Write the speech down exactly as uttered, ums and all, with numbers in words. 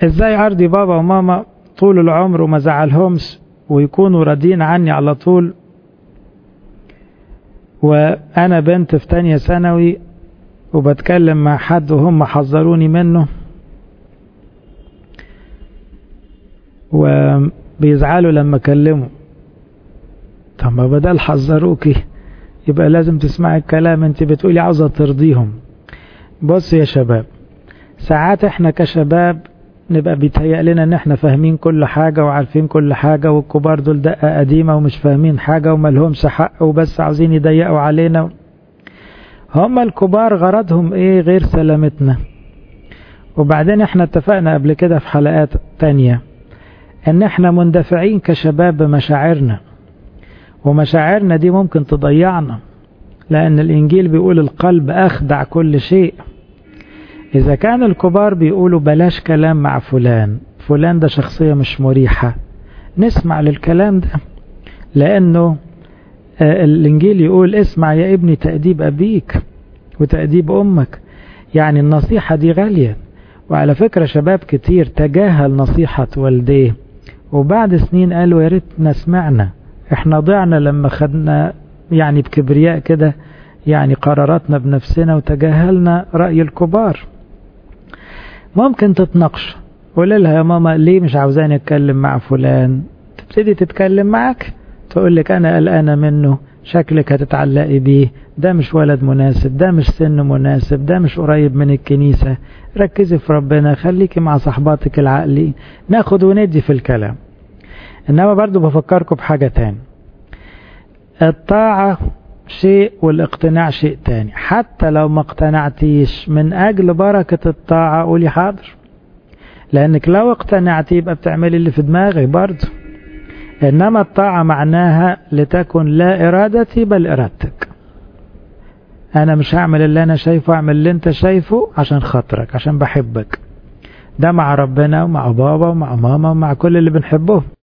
ازاي ارضي بابا وماما طول العمر وما زعلهمش ويكونوا راضيين عني على طول، وانا بنت في تانية ثانوي وبتكلم مع حد وهم حذروني منه وبيزعلوا لما اكلمه. طب ما بدل حذروكي يبقى لازم تسمعي الكلام، انت بتقولي عاوزة ترضيهم. بص يا شباب، ساعات احنا كشباب نبقى بيتهيأ لنا ان احنا فاهمين كل حاجة وعارفين كل حاجة، والكبار دول دقة قديمة ومش فاهمين حاجة وملهمش حق وبس عاوزين يضيقوا علينا. هم الكبار غرضهم ايه غير سلامتنا. وبعدين احنا اتفقنا قبل كده في حلقات تانية ان احنا مندفعين كشباب بمشاعرنا، ومشاعرنا دي ممكن تضيعنا، لان الانجيل بيقول القلب اخدع كل شيء. اذا كان الكبار بيقولوا بلاش كلام مع فلان، فلان ده شخصية مش مريحة، نسمع للكلام ده، لانه الانجيل يقول اسمع يا ابني تأديب ابيك وتأديب امك. يعني النصيحة دي غالية. وعلى فكرة شباب كتير تجاهل نصيحة والديه، وبعد سنين قالوا يا ريتنا سمعنا، احنا ضعنا لما خدنا يعني بكبرياء كده يعني قراراتنا بنفسنا وتجاهلنا رأي الكبار. ممكن تتناقش، قول لها يا ماما ليه مش عاوزاني اتكلم مع فلان، تبتدي تتكلم معك، تقول لك انا قلقانه منه، شكلك هتتعلقي بيه، ده مش ولد مناسب، ده مش سن مناسب، ده مش قريب من الكنيسة، ركزي في ربنا، خليكي مع صحباتك العقلي، ناخد وندي في الكلام. انما برضو بفكركم بحاجة تاني، الطاعة شيء والاقتناع شيء تاني. حتى لو ما اقتنعتيش من اجل بركة الطاعة قولي حاضر، لانك لو اقتنعتي يبقى بتعملي اللي في دماغك برضو. انما الطاعة معناها لتكن لا ارادتي بل ارادتك، انا مش هعمل اللي انا شايفه، اعمل اللي انت شايفه عشان خاطرك، عشان بحبك. ده مع ربنا ومع بابا ومع ماما ومع كل اللي بنحبهم.